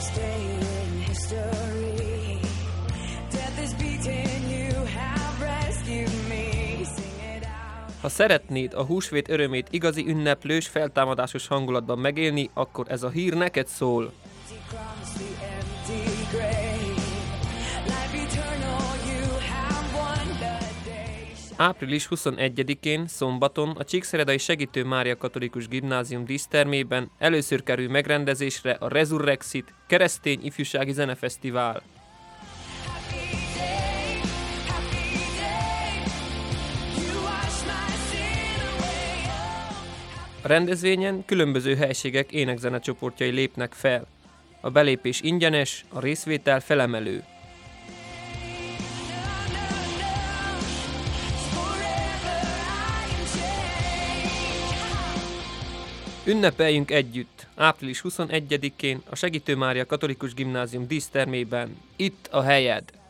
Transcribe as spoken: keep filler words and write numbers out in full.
Ha szeretnéd a húsvét örömét igazi ünneplős, feltámadásos hangulatban megélni, akkor ez a hír neked szól. április huszonegyedikén, szombaton a Csíkszeredai Segítő Mária Katolikus Gimnázium dísztermében először kerül megrendezésre a Resurrexit keresztény ifjúsági zenefesztivál. A rendezvényen különböző helységek énekzenecsoportjai lépnek fel. A belépés ingyenes, a részvétel felemelő. Ünnepeljünk együtt, április huszonegyedikén a Segítő Mária Katolikus Gimnázium dísztermében. Itt a helyed!